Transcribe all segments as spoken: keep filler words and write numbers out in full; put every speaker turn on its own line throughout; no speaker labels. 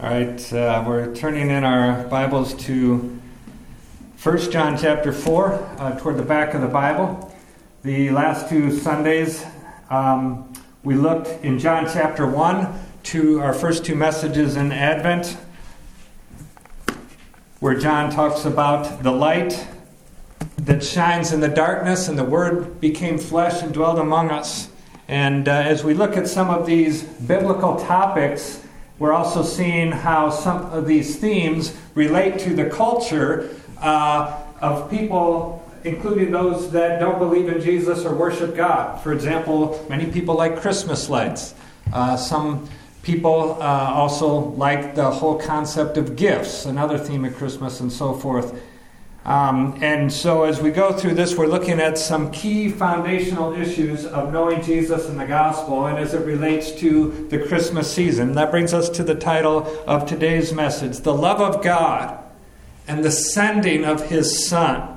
All right, uh, we're turning in our Bibles to First John chapter four, uh, toward the back of the Bible. The last two Sundays, um, we looked in John chapter one to our first two messages in Advent, where John talks about the light that shines in the darkness, and the Word became flesh and dwelt among us. And uh, as we look at some of these biblical topics, we're also seeing how some of these themes relate to the culture uh, of people, including those that don't believe in Jesus or worship God. For example, many people like Christmas lights. Uh, some people uh, also like the whole concept of gifts, another theme of Christmas, and so forth. Um, and so as we go through this, we're looking at some key foundational issues of knowing Jesus and the gospel, and as it relates to the Christmas season. That brings us to the title of today's message, The Love of God and the Sending of His Son.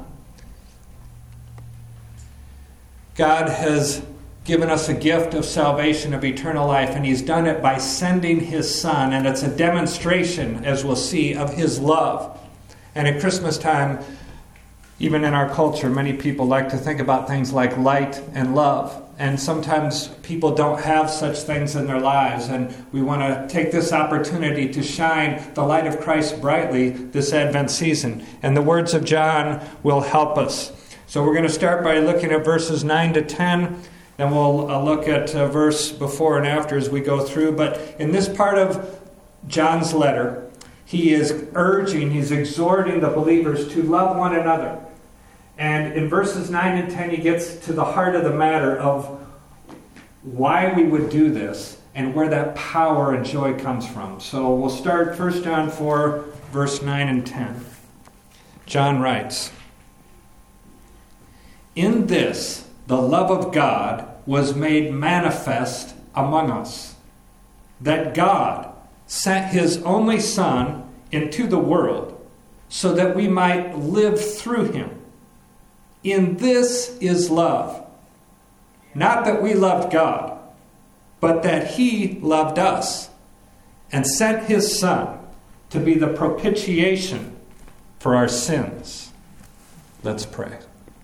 God has given us a gift of salvation, of eternal life, and He's done it by sending His Son, and it's a demonstration, as we'll see, of His love. And at Christmas time, even in our culture, many people like to think about things like light and love. And sometimes people don't have such things in their lives. And we want to take this opportunity to shine the light of Christ brightly this Advent season. And the words of John will help us. So we're going to start by looking at verses nine to ten. Then we'll uh, look at a verse before and after as we go through. But in this part of John's letter, he is urging, he's exhorting the believers to love one another. And in verses nine and ten, he gets to the heart of the matter of why we would do this and where that power and joy comes from. So we'll start First John four, verse nine and ten. John writes, "In this the love of God was made manifest among us, that God sent His only Son into the world so that we might live through Him. In this is love. Not that we loved God, but that He loved us and sent His Son to be the propitiation for our sins." Let's pray.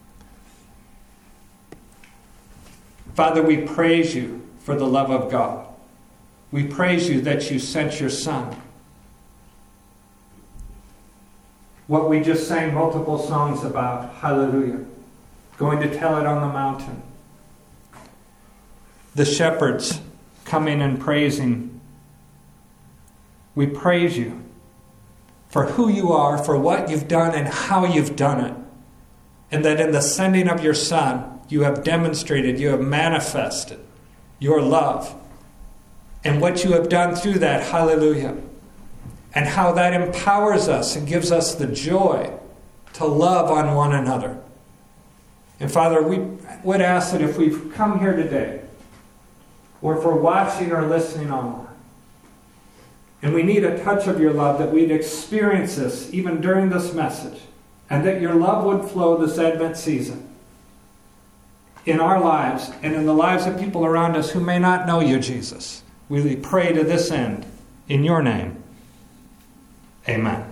Father, we praise You for the love of God. We praise You that You sent Your Son. What we just sang multiple songs about, hallelujah, going to tell it on the mountain. The shepherds coming and praising. We praise You for who You are, for what You've done and how You've done it. And that in the sending of Your Son, You have demonstrated, You have manifested Your love. And what You have done through that, hallelujah. And how that empowers us and gives us the joy to love on one another. And Father, we would ask that if we've come here today, or if we're watching or listening online, and we need a touch of Your love, that we'd experience this even during this message, and that Your love would flow this Advent season in our lives and in the lives of people around us who may not know You, Jesus. We pray to this end in Your name. Amen.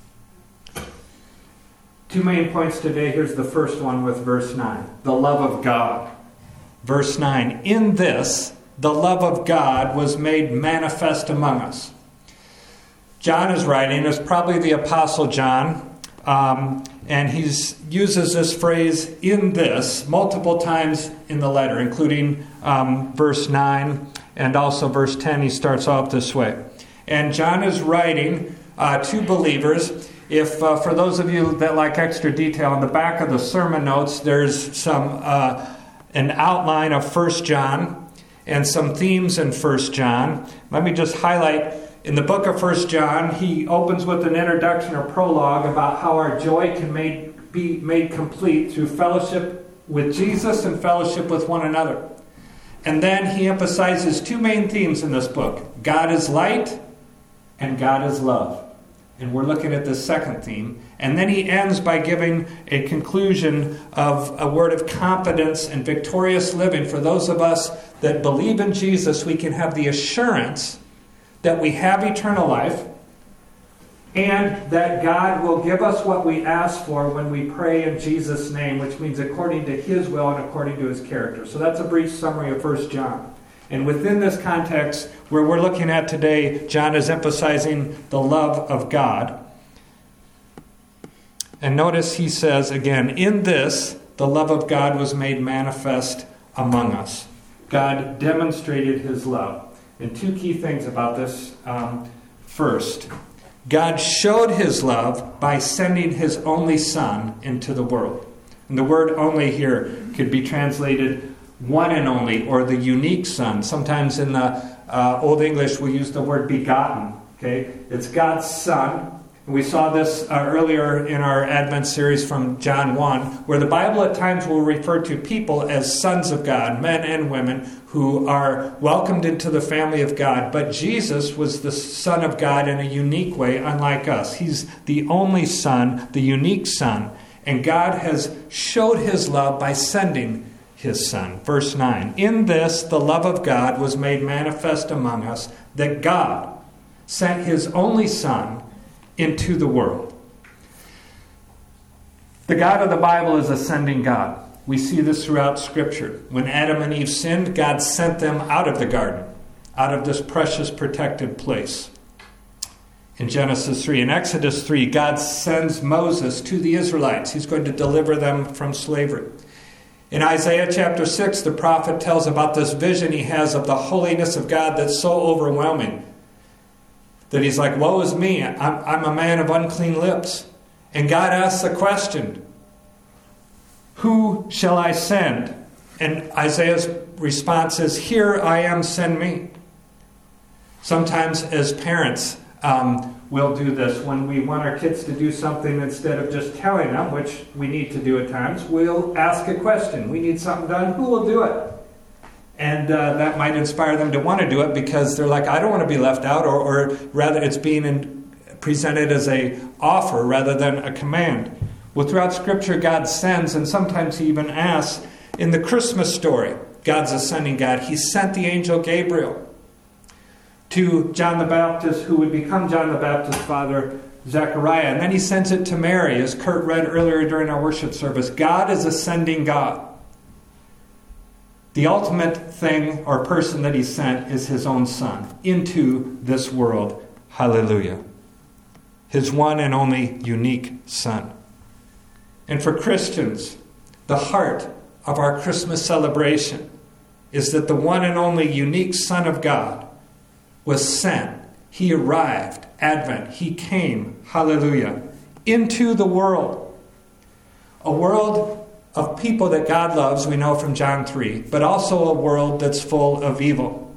Two main points today. Here's the first one with verse nine. The love of God. Verse nine. In this, the love of God was made manifest among us. John is writing, it's probably the Apostle John, um, and he uses this phrase, in this, multiple times in the letter, including um, verse nine. And also verse ten, he starts off this way. And John is writing uh, to believers. If uh, for those of you that like extra detail, on the back of the sermon notes, there's some uh, an outline of First John and some themes in First John. Let me just highlight, in the book of First John, he opens with an introduction or prologue about how our joy can made, be made complete through fellowship with Jesus and fellowship with one another. And then he emphasizes two main themes in this book. God is light and God is love. And we're looking at this second theme. And then he ends by giving a conclusion of a word of confidence and victorious living. For those of us that believe in Jesus, we can have the assurance that we have eternal life, and that God will give us what we ask for when we pray in Jesus' name, which means according to His will and according to His character. So that's a brief summary of First John. And within this context, where we're looking at today, John is emphasizing the love of God. And notice he says again, in this, the love of God was made manifest among us. God demonstrated His love. And two key things about this. Um, first, God showed His love by sending His only Son into the world. And the word only here could be translated one and only, or the unique Son. Sometimes in the uh, Old English we use the word begotten. Okay, it's God's Son. And we saw this uh, earlier in our Advent series from John one, where the Bible at times will refer to people as sons of God, men and women who are welcomed into the family of God. But Jesus was the Son of God in a unique way, unlike us. He's the only Son, the unique Son. And God has showed His love by sending His Son. Verse nine, in this the love of God was made manifest among us, that God sent His only Son into the world. The God of the Bible is a sending God. We see this throughout Scripture. When Adam and Eve sinned, God sent them out of the garden, out of this precious protected place. In Genesis three, in Exodus three, God sends Moses to the Israelites. He's going to deliver them from slavery. In Isaiah chapter six, the prophet tells about this vision he has of the holiness of God that's so overwhelming that he's like, woe is me, I'm, I'm a man of unclean lips. And God asks the question, who shall I send? And Isaiah's response is, here I am, send me. Sometimes as parents, um, we'll do this. When we want our kids to do something, instead of just telling them, which we need to do at times, we'll ask a question. We need something done. Who will do it? And uh, that might inspire them to want to do it because they're like, I don't want to be left out, or, or rather it's being in, presented as a offer rather than a command. Well, throughout Scripture, God sends, and sometimes He even asks. In the Christmas story, God's a sending God. He sent the angel Gabriel to John the Baptist, who would become John the Baptist's father, Zechariah. And then He sends it to Mary, as Kurt read earlier during our worship service. God is a sending God. The ultimate thing or person that He sent is His own Son into this world. Hallelujah. His one and only unique Son. And for Christians, the heart of our Christmas celebration is that the one and only unique Son of God was sent. He arrived, Advent. He came, hallelujah, into the world. A world of people that God loves, we know from John three, but also a world that's full of evil.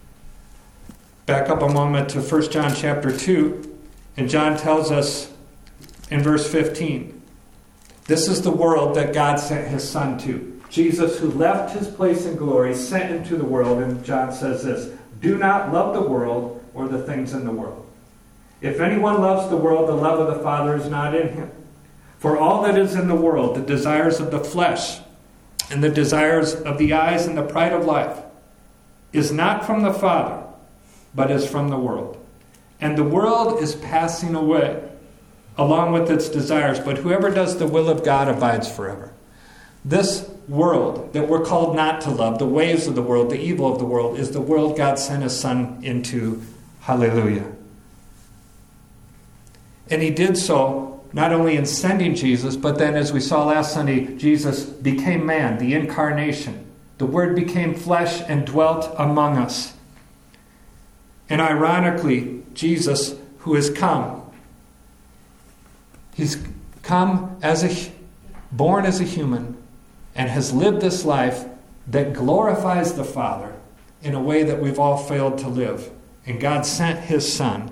Back up a moment to First John chapter two, and John tells us in verse fifteen, this is the world that God sent His Son to. Jesus, who left His place in glory, sent into the world, and John says this, do not love the world or the things in the world. If anyone loves the world, the love of the Father is not in him. For all that is in the world, the desires of the flesh and the desires of the eyes and the pride of life, is not from the Father, but is from the world. And the world is passing away along with its desires, but whoever does the will of God abides forever. This world that we're called not to love, the ways of the world, the evil of the world, is the world God sent His Son into. Hallelujah. And He did so not only in sending Jesus, but then as we saw last Sunday, Jesus became man, the incarnation. The Word became flesh and dwelt among us. And ironically, Jesus, who has come, He's come as a, born as a human, and has lived this life that glorifies the Father in a way that we've all failed to live. And God sent His Son.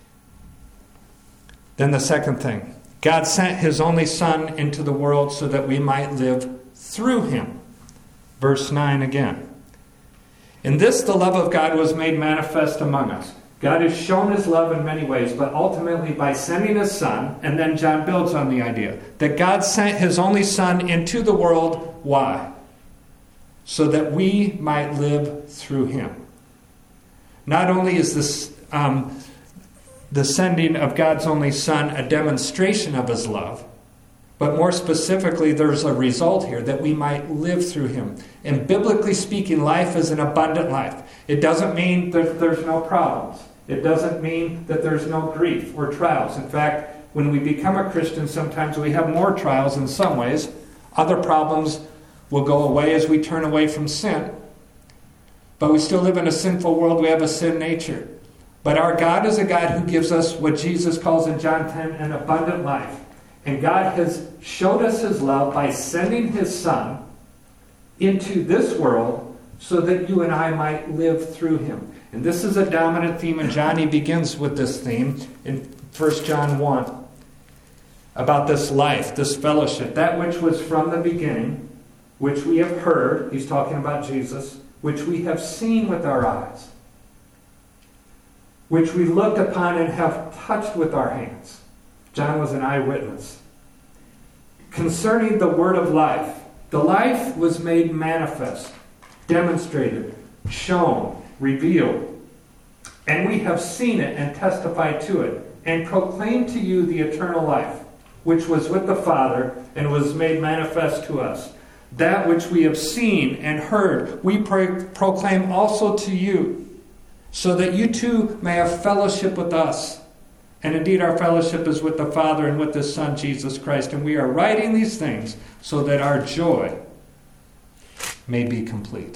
Then the second thing, God sent His only Son into the world so that we might live through Him. Verse nine again. In this the love of God was made manifest among us. God has shown His love in many ways, but ultimately by sending His Son, and then John builds on the idea, that God sent His only Son into the world. Why? So that we might live through Him. Not only is this um, the sending of God's only Son a demonstration of his love. But more specifically, there's a result here, that we might live through him. And biblically speaking, life is an abundant life. It doesn't mean that there's no problems. It doesn't mean that there's no grief or trials. In fact, when we become a Christian, sometimes we have more trials in some ways. Other problems will go away as we turn away from sin. But we still live in a sinful world. We have a sin nature. But our God is a God who gives us what Jesus calls in John ten an abundant life. And God has showed us his love by sending his Son into this world so that you and I might live through him. And this is a dominant theme, and John, he begins with this theme in First John one. About this life, this fellowship, that which was from the beginning, which we have heard, he's talking about Jesus, which we have seen with our eyes, which we looked upon and have touched with our hands. John was an eyewitness. Concerning the word of life, the life was made manifest, demonstrated, shown, revealed. And we have seen it and testified to it, and proclaimed to you the eternal life, which was with the Father and was made manifest to us. That which we have seen and heard, we pro- proclaim also to you, so that you too may have fellowship with us. And indeed our fellowship is with the Father and with his Son, Jesus Christ. And we are writing these things so that our joy may be complete.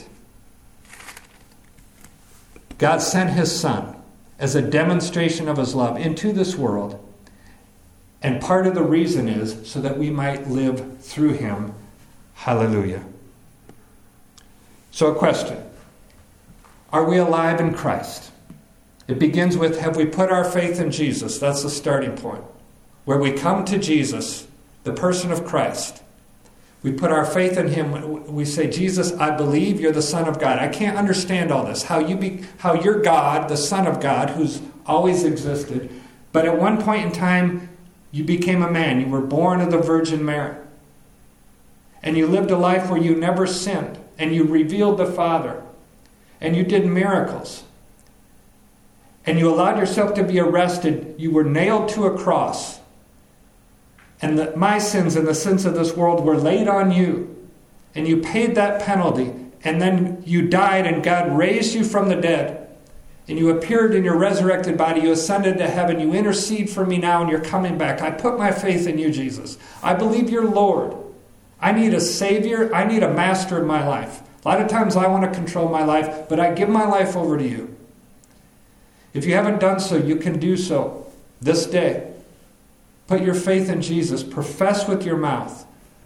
God sent his Son as a demonstration of his love into this world. And part of the reason is so that we might live through him. Hallelujah. So a question. Are we alive in Christ? It begins with, have we put our faith in Jesus? That's the starting point. Where we come to Jesus, the person of Christ. We put our faith in him. We say, Jesus, I believe you're the Son of God. I can't understand all this. How you be, how you're God, the Son of God, who's always existed. But at one point in time, you became a man. You were born of the Virgin Mary. And you lived a life where you never sinned. And you revealed the Father. And you did miracles. And you allowed yourself to be arrested. You were nailed to a cross. And the, my sins and the sins of this world were laid on you. And you paid that penalty. And then you died and God raised you from the dead. And you appeared in your resurrected body. You ascended to heaven. You intercede for me now and you're coming back. I put my faith in you, Jesus. I believe you're Lord. I need a Savior. I need a master in my life. A lot of times I want to control my life, but I give my life over to you. If you haven't done so, you can do so this day. Put your faith in Jesus. Profess with your mouth.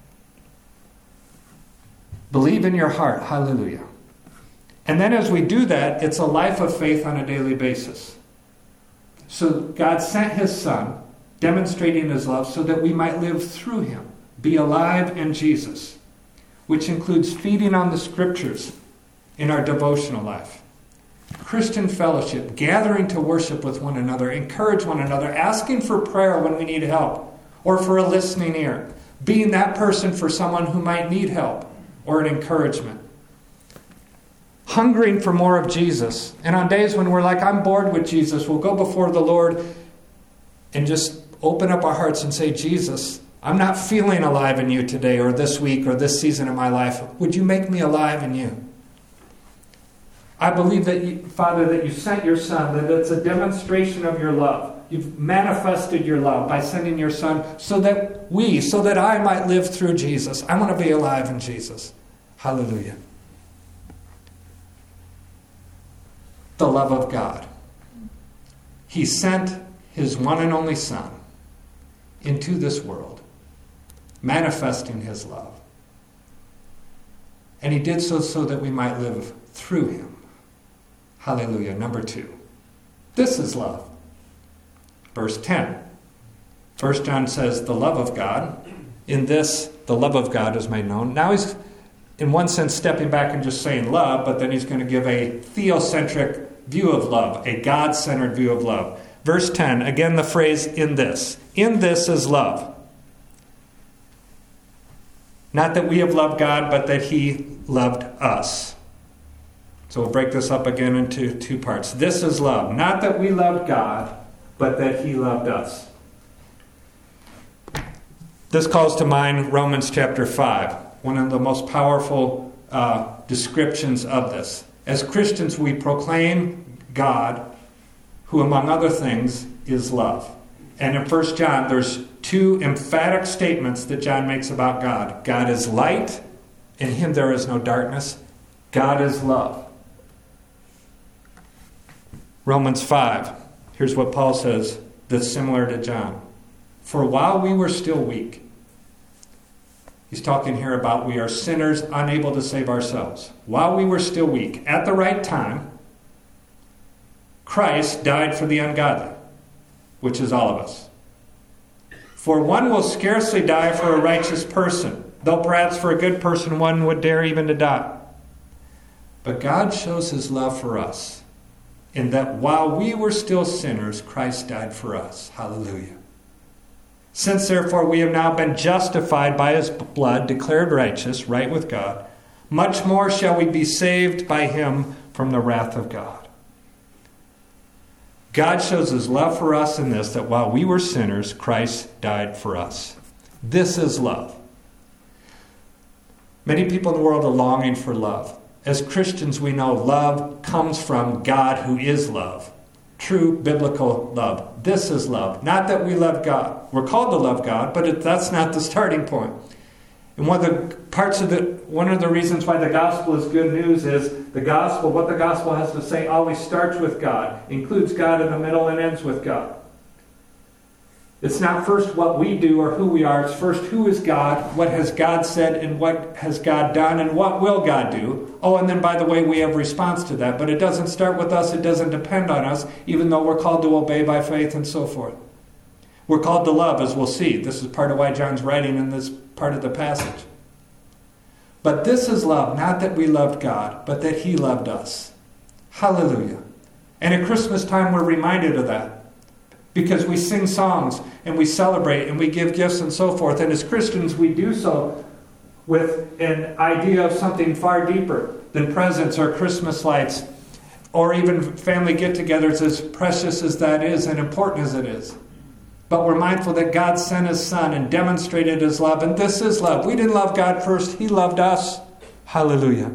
Believe in your heart. Hallelujah. And then as we do that, it's a life of faith on a daily basis. So God sent his Son, demonstrating his love, so that we might live through him, be alive in Jesus, which includes feeding on the Scriptures in our devotional life. Christian fellowship, gathering to worship with one another, encourage one another, asking for prayer when we need help, or for a listening ear, being that person for someone who might need help or an encouragement. Hungering for more of Jesus. And on days when we're like, I'm bored with Jesus, we'll go before the Lord and just open up our hearts and say, Jesus, I'm not feeling alive in you today or this week or this season of my life. Would you make me alive in you? I believe that, you, Father, that you sent your Son, that it's a demonstration of your love. You've manifested your love by sending your Son so that we, so that I might live through Jesus. I want to be alive in Jesus. Hallelujah. The love of God. He sent his one and only Son into this world, manifesting his love. And he did so so that we might live through him. Hallelujah. Number two. This is love. Verse ten. First John says, the love of God. In this, the love of God is made known. Now he's, in one sense, stepping back and just saying love, but then he's going to give a theocentric view of love, a God-centered view of love. Verse ten, again the phrase, in this. In this is love. Not that we have loved God, but that he loved us. So we'll break this up again into two parts. This is love. Not that we loved God, but that he loved us. This calls to mind Romans chapter five, one of the most powerful uh, descriptions of this. As Christians, we proclaim God, who among other things is love. And in First John, there's two emphatic statements that John makes about God. God is light, in him there is no darkness. God is love. Romans five, here's what Paul says that's similar to John. For while we were still weak, he's talking here about we are sinners unable to save ourselves. While we were still weak, at the right time, Christ died for the ungodly, which is all of us. For one will scarcely die for a righteous person, though perhaps for a good person one would dare even to die. But God shows his love for us, in that while we were still sinners, Christ died for us. Hallelujah. Since therefore we have now been justified by his blood, declared righteous, right with God, much more shall we be saved by him from the wrath of God. God shows his love for us in this, that while we were sinners, Christ died for us. This is love. Many people in the world are longing for love. As Christians, we know love comes from God who is love. True biblical love. This is love. Not that we love God. We're called to love God, but it, that's not the starting point. And one of the parts of the, one of the reasons why the gospel is good news is the gospel, what the gospel has to say always starts with God, includes God in the middle, and ends with God. It's not first what we do or who we are. It's first who is God, what has God said, and what has God done, and what will God do. Oh, and then by the way, we have response to that. But it doesn't start with us. It doesn't depend on us, even though we're called to obey by faith and so forth. We're called to love, as we'll see. This is part of why John's writing in this part of the passage. But this is love, not that we loved God, but that he loved us. Hallelujah. And at Christmas time, we're reminded of that. Because we sing songs and we celebrate and we give gifts and so forth. And as Christians, we do so with an idea of something far deeper than presents or Christmas lights or even family get-togethers, as precious as that is and important as it is. But we're mindful that God sent his Son and demonstrated his love. And this is love. We didn't love God first. He loved us. Hallelujah.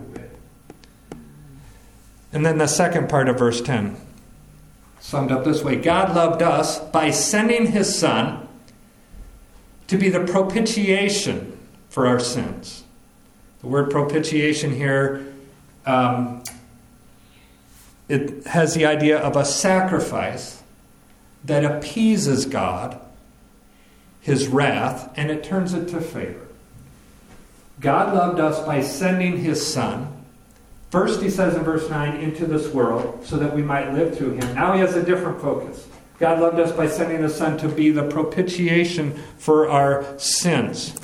And then the second part of verse ten. Summed up this way. God loved us by sending his Son to be the propitiation for our sins. The word propitiation here, um, it has the idea of a sacrifice that appeases God, his wrath, and it turns it to favor. God loved us by sending his Son. First, he says in verse nine, into this world, so that we might live through him. Now he has a different focus. God loved us by sending his Son to be the propitiation for our sins.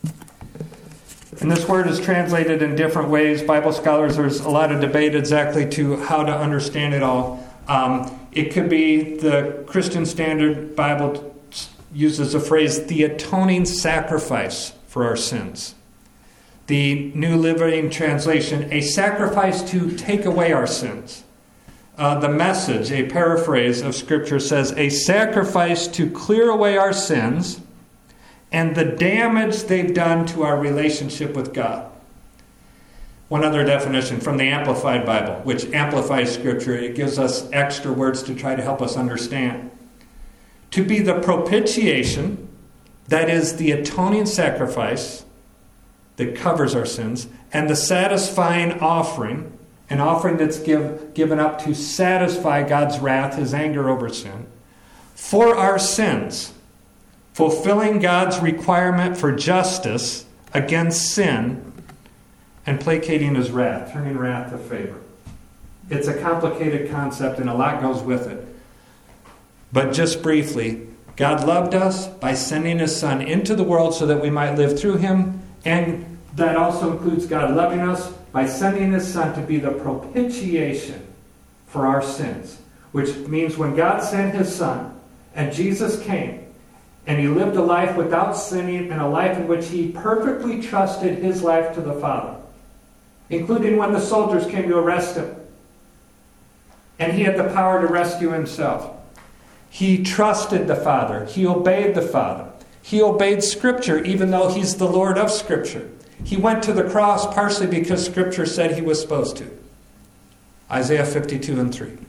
And this word is translated in different ways. Bible scholars, there's a lot of debate exactly to how to understand it all. Um, it could be the Christian Standard Bible uses the phrase, the atoning sacrifice for our sins. The New Living Translation, a sacrifice to take away our sins. Uh, the Message, a paraphrase of Scripture, says, a sacrifice to clear away our sins and the damage they've done to our relationship with God. One other definition from the Amplified Bible, which amplifies Scripture. It gives us extra words to try to help us understand. To be the propitiation, that is the atoning sacrifice that covers our sins, and the satisfying offering, an offering that's give, given up to satisfy God's wrath, his anger over sin, for our sins, fulfilling God's requirement for justice against sin, and placating his wrath, turning wrath to favor. It's a complicated concept, and a lot goes with it. But just briefly, God loved us by sending his Son into the world so that we might live through him. And that also includes God loving us by sending his Son to be the propitiation for our sins. Which means when God sent his Son and Jesus came and he lived a life without sinning and a life in which he perfectly trusted his life to the Father. Including when the soldiers came to arrest him. And he had the power to rescue himself. He trusted the Father. He obeyed the Father. He obeyed Scripture, even though he's the Lord of Scripture. He went to the cross partially because Scripture said he was supposed to. Isaiah fifty-two and three.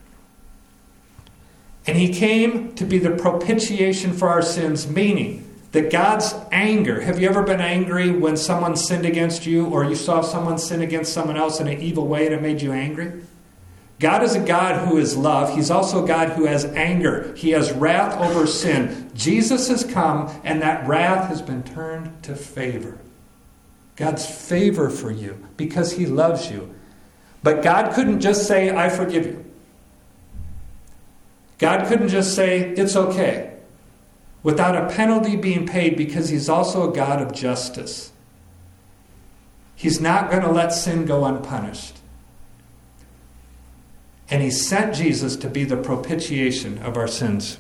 And he came to be the propitiation for our sins, meaning that God's anger. Have you ever been angry when someone sinned against you, or you saw someone sin against someone else in an evil way and it made you angry? God is a God who is love. He's also a God who has anger. He has wrath over sin. Jesus has come, and that wrath has been turned to favor. God's favor for you because he loves you. But God couldn't just say, I forgive you. God couldn't just say, it's okay, without a penalty being paid, because he's also a God of justice. He's not going to let sin go unpunished. And he sent Jesus to be the propitiation of our sins.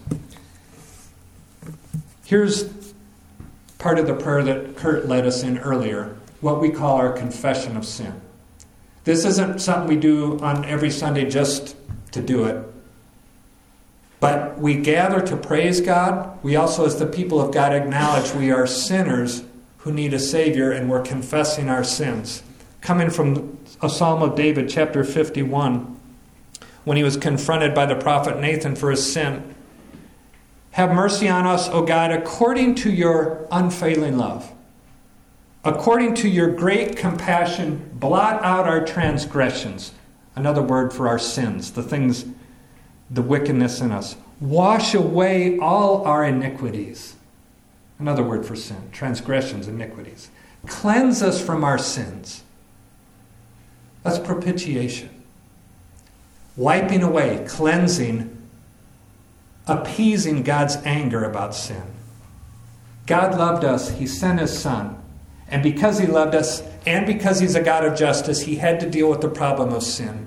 Here's part of the prayer that Kurt led us in earlier, what we call our confession of sin. This isn't something we do on every Sunday just to do it. But we gather to praise God. We also, as the people of God, acknowledge we are sinners who need a Savior, and we're confessing our sins. Coming from a Psalm of David, chapter fifty-one, when he was confronted by the prophet Nathan for his sin. Have mercy on us, O God, according to your unfailing love. According to your great compassion, blot out our transgressions. Another word for our sins, the things, the wickedness in us. Wash away all our iniquities. Another word for sin, transgressions, iniquities. Cleanse us from our sins. That's propitiation. Wiping away, cleansing, appeasing God's anger about sin. God loved us. He sent his Son. And because he loved us, and because he's a God of justice, he had to deal with the problem of sin.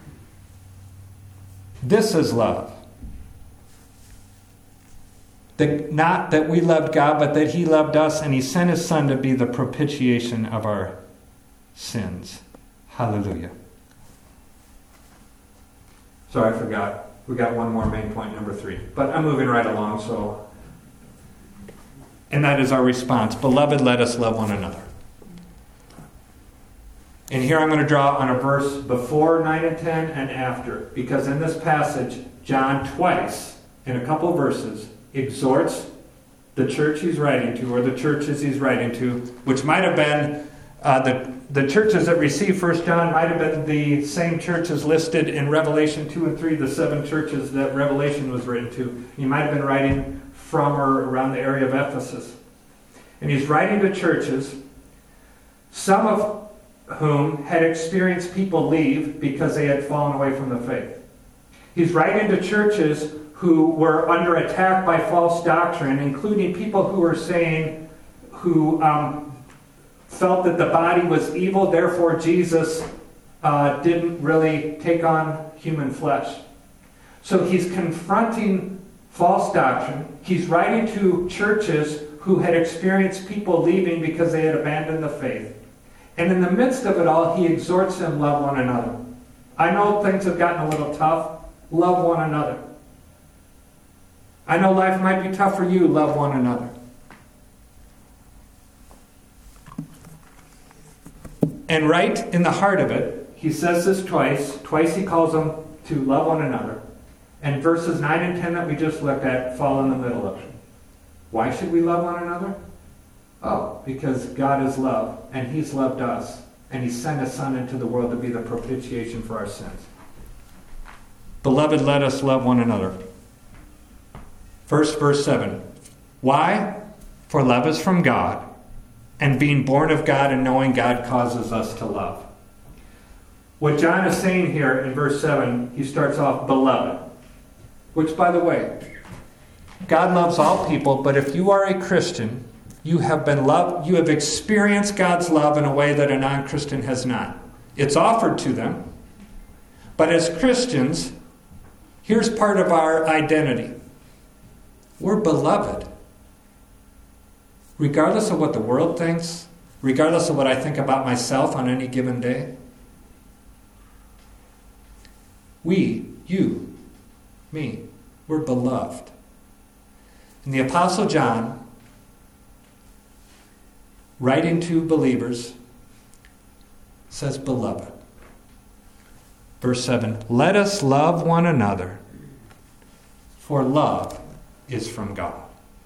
This is love. That not that we loved God, but that he loved us, and he sent his Son to be the propitiation of our sins. Hallelujah. Sorry, I forgot. We got one more main point, number three. But I'm moving right along, so... And that is our response. Beloved, let us love one another. And here I'm going to draw on a verse before nine and ten and after. Because in this passage, John twice, in a couple verses, exhorts the church he's writing to, or the churches he's writing to, which might have been uh, the, the churches that received First John might have been the same churches listed in Revelation two and three, the seven churches that Revelation was written to. He might have been writing from or around the area of Ephesus. And he's writing to churches, some of whom had experienced people leave because they had fallen away from the faith. He's writing to churches who were under attack by false doctrine, including people who were saying, who um, felt that the body was evil, therefore Jesus uh, didn't really take on human flesh. So he's confronting false doctrine. He's writing to churches who had experienced people leaving because they had abandoned the faith. And in the midst of it all, he exhorts them, love one another. I know things have gotten a little tough. Love one another. I know life might be tough for you. Love one another. And right in the heart of it, he says this twice. Twice he calls them to love one another. And verses nine and ten that we just looked at fall in the middle of it. Why should we love one another? Oh, because God is love, and he's loved us, and he sent his Son into the world to be the propitiation for our sins. Beloved, let us love one another. First, verse seven. Why? For love is from God, and being born of God and knowing God causes us to love. What John is saying here in verse seven, he starts off, beloved. Which, by the way, God loves all people, but if you are a Christian, you have been loved, you have experienced God's love in a way that a non-Christian has not. It's offered to them. But as Christians, here's part of our identity. We're beloved. Regardless of what the world thinks, regardless of what I think about myself on any given day, we, you, me, We're beloved. And the Apostle John, writing to believers, says, beloved. Verse seven, let us love one another, for love is from God.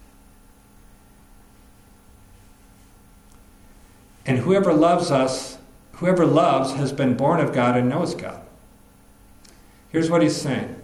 And whoever loves us, whoever loves has been born of God and knows God. Here's what he's saying.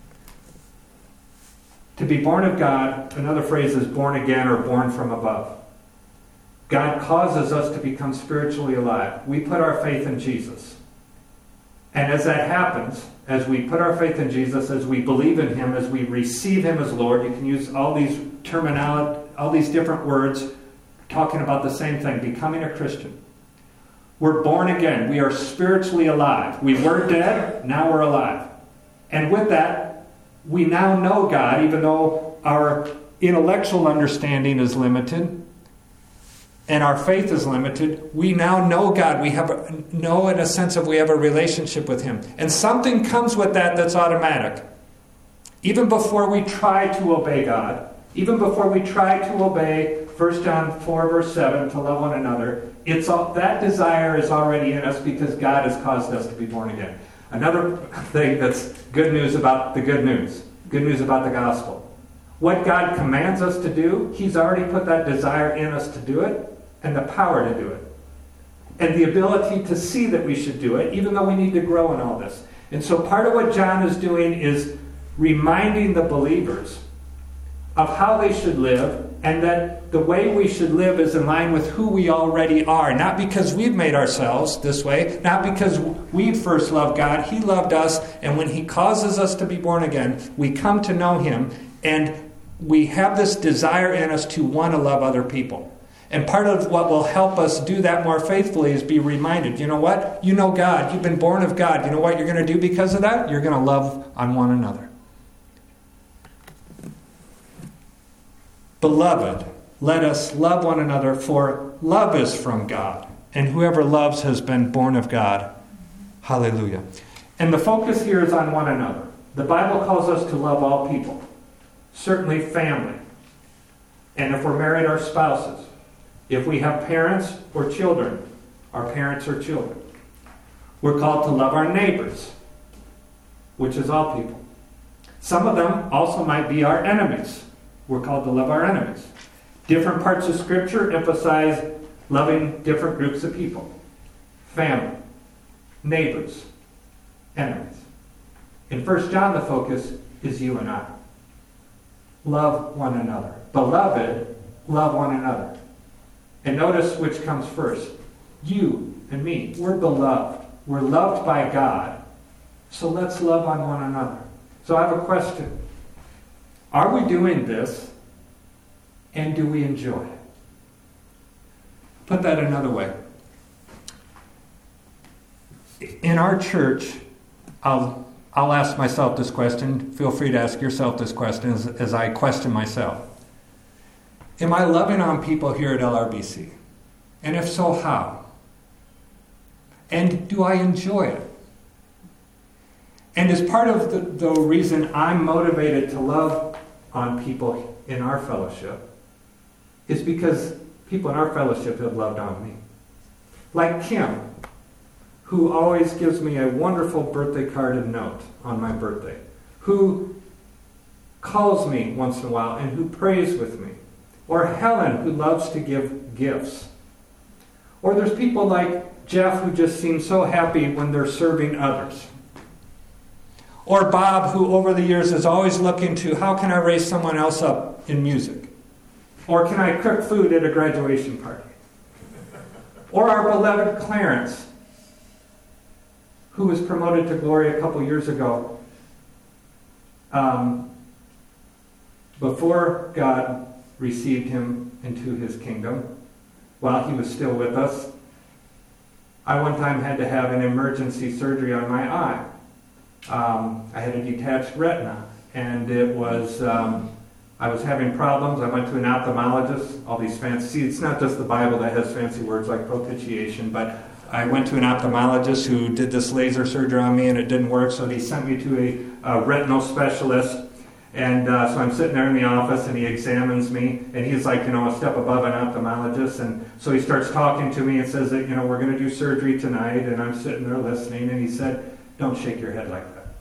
To be born of God, another phrase is born again or born from above. God causes us to become spiritually alive. We put our faith in Jesus. And as that happens, as we put our faith in Jesus, as we believe in him, as we receive him as Lord, you can use all these terminology, all these different words talking about the same thing, becoming a Christian. We're born again. We are spiritually alive. We were dead, now we're alive. And with that, we now know God, even though our intellectual understanding is limited and our faith is limited. We now know God. We have a, know in a sense of we have a relationship with him. And something comes with that that's automatic. Even before we try to obey God, even before we try to obey First John four, verse seven, to love one another, it's all, that desire is already in us because God has caused us to be born again. Another thing that's good news about the good news, good news about the gospel. What God commands us to do, he's already put that desire in us to do it and the power to do it. And the ability to see that we should do it, even though we need to grow in all this. And so part of what John is doing is reminding the believers of how they should live, and that the way we should live is in line with who we already are. Not because we've made ourselves this way, not because we first loved God. He loved us, and when he causes us to be born again, we come to know him, and we have this desire in us to want to love other people. And part of what will help us do that more faithfully is be reminded, you know what? You know God. You've been born of God. You know what you're going to do because of that? You're going to love on one another. Beloved, let us love one another, for love is from God, and whoever loves has been born of God. Hallelujah. And the focus here is on one another. The Bible calls us to love all people, certainly family. And if we're married, our spouses. If we have parents or children, our parents or children. We're called to love our neighbors, which is all people. Some of them also might be our enemies. We're called to love our enemies. Different parts of Scripture emphasize loving different groups of people. Family, neighbors, enemies. In First John, the focus is you and I. Love one another. Beloved, love one another. And notice which comes first. You and me. We're beloved. We're loved by God. So let's love on one another. So I have a question. Are we doing this, and do we enjoy it? Put that another way. In our church, I'll, I'll ask myself this question. Feel free to ask yourself this question as, as I question myself. Am I loving on people here at L R B C? And if so, how? And do I enjoy it? And as part of the, the reason I'm motivated to love on people in our fellowship is because people in our fellowship have loved on me. Like Kim, who always gives me a wonderful birthday card and note on my birthday, who calls me once in a while and who prays with me. Or Helen, who loves to give gifts. Or there's people like Jeff, who just seem so happy when they're serving others. Or Bob, who over the years is always looking to, how can I raise someone else up in music? Or can I cook food at a graduation party? Or our beloved Clarence, who was promoted to glory a couple years ago. Um, before God received him into his kingdom, while he was still with us, I one time had to have an emergency surgery on my eye. Um, I had a detached retina, and it was, um, I was having problems. I went to an ophthalmologist, all these fancy, see, it's not just the Bible that has fancy words like propitiation, but I went to an ophthalmologist who did this laser surgery on me, and it didn't work, so he sent me to a, a retinal specialist, And uh, so I'm sitting there in the office, and he examines me, and he's like, you know, a step above an ophthalmologist. And so he starts talking to me and says that, you know, we're going to do surgery tonight. And I'm sitting there listening, and he said, don't shake your head like that.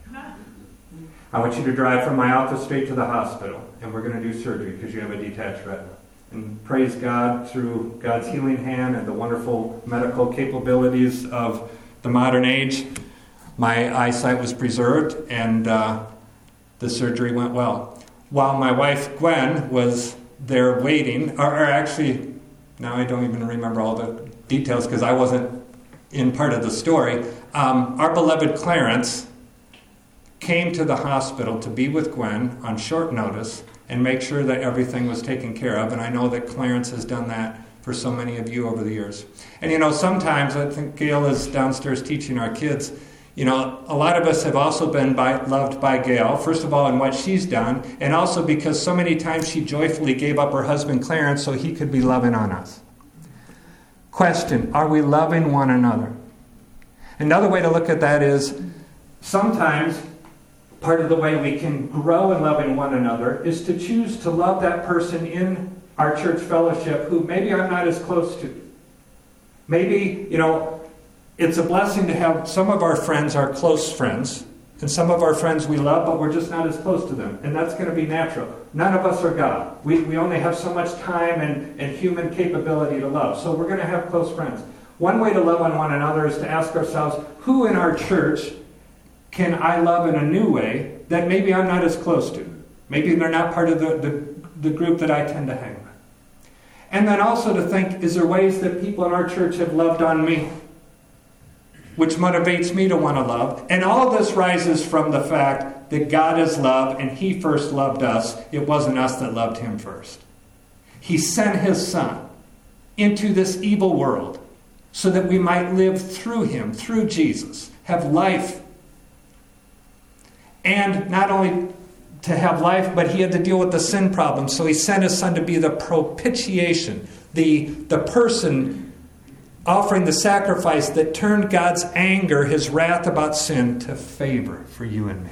I want you to drive from my office straight to the hospital, and we're going to do surgery because you have a detached retina. And praise God, through God's healing hand and the wonderful medical capabilities of the modern age, my eyesight was preserved, and uh, the surgery went well. While my wife Gwen was there waiting, or, or actually, now I don't even remember all the details because I wasn't in part of the story, um, our beloved Clarence came to the hospital to be with Gwen on short notice and make sure that everything was taken care of. And I know that Clarence has done that for so many of you over the years. And you know, sometimes, I think Gail is downstairs teaching our kids, you know, a lot of us have also been by, loved by Gail, first of all in what she's done, and also because so many times she joyfully gave up her husband Clarence so he could be loving on us. Question, are we loving one another? Another way to look at that is, sometimes part of the way we can grow in loving one another is to choose to love that person in our church fellowship who maybe I'm not as close to. Maybe, you know, it's a blessing to have some of our friends are close friends, and some of our friends we love, but we're just not as close to them. And that's going to be natural. None of us are God. We, we only have so much time and, and human capability to love. So we're going to have close friends. One way to love on one another is to ask ourselves, who in our church can I love in a new way that maybe I'm not as close to? Maybe they're not part of the, the, the group that I tend to hang with. And then also to think, is there ways that people in our church have loved on me, which motivates me to want to love? And all of this rises from the fact that God is love, and He first loved us. It wasn't us that loved Him first. He sent His Son into this evil world so that we might live through Him, through Jesus, have life. And not only to have life, but He had to deal with the sin problem. So He sent His Son to be the propitiation, the, the person offering the sacrifice that turned God's anger, His wrath about sin, to favor for you and me.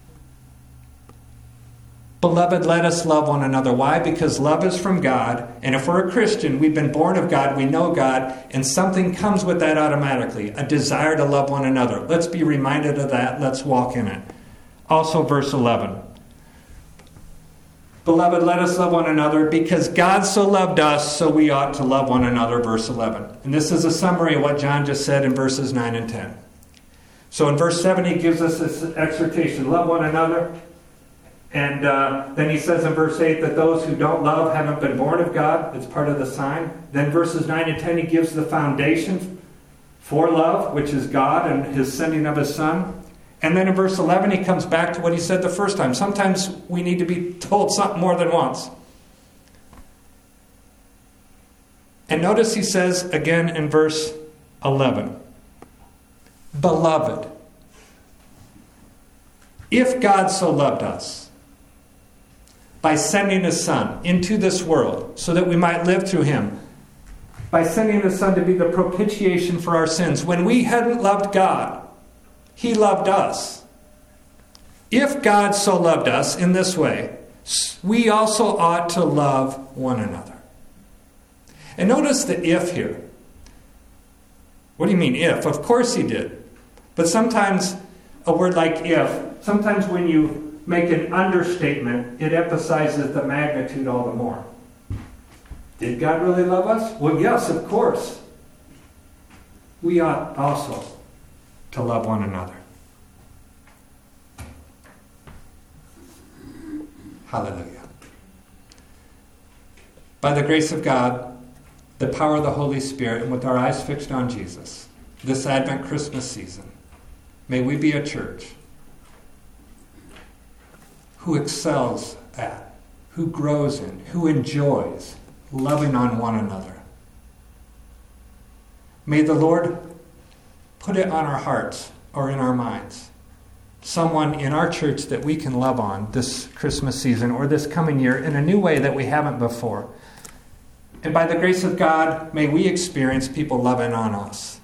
Beloved, let us love one another. Why? Because love is from God, and if we're a Christian, we've been born of God, we know God, and something comes with that automatically, a desire to love one another. Let's be reminded of that. Let's walk in it. Also, verse eleven. Beloved, let us love one another, because God so loved us, so we ought to love one another, verse eleven. And this is a summary of what John just said in verses nine and ten. So in verse seven, he gives us this exhortation, love one another. And uh, then he says in verse eight that those who don't love haven't been born of God. It's part of the sign. Then verses nine and ten, he gives the foundation for love, which is God and His sending of His Son. And then in verse eleven, he comes back to what he said the first time. Sometimes we need to be told something more than once. And notice he says again in verse eleven, Beloved, if God so loved us by sending His Son into this world so that we might live through Him, by sending His Son to be the propitiation for our sins, when we hadn't loved God, He loved us. If God so loved us in this way, we also ought to love one another. And notice the if here. What do you mean if? Of course He did. But sometimes a word like if, sometimes when you make an understatement, it emphasizes the magnitude all the more. Did God really love us? Well, yes, of course. We ought also to love one another. Hallelujah. By the grace of God, the power of the Holy Spirit, and with our eyes fixed on Jesus, this Advent Christmas season, may we be a church who excels at, who grows in, who enjoys loving on one another. May the Lord put it on our hearts or in our minds, someone in our church that we can love on this Christmas season or this coming year in a new way that we haven't before. And by the grace of God, may we experience people loving on us.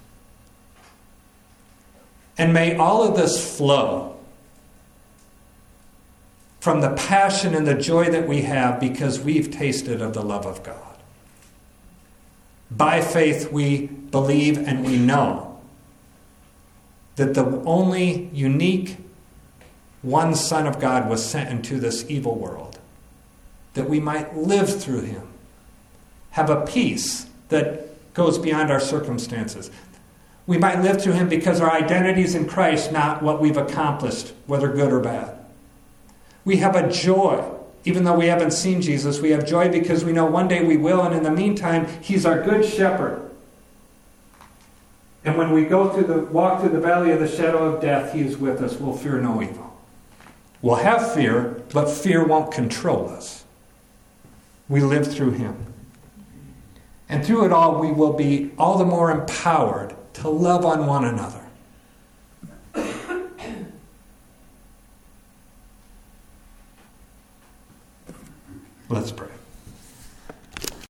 And may all of this flow from the passion and the joy that we have because we've tasted of the love of God. By faith, we believe and we know that the only unique one Son of God was sent into this evil world, that we might live through him, have a peace that goes beyond our circumstances. We might live through him because our identity is in Christ, not what we've accomplished, whether good or bad. We have a joy. Even though we haven't seen Jesus, we have joy because we know one day we will, and in the meantime, he's our good shepherd. And when we go through the walk through the valley of the shadow of death, he is with us. We'll fear no evil. We'll have fear, but fear won't control us. We live through him. And through it all, we will be all the more empowered to love on one another. Let's pray.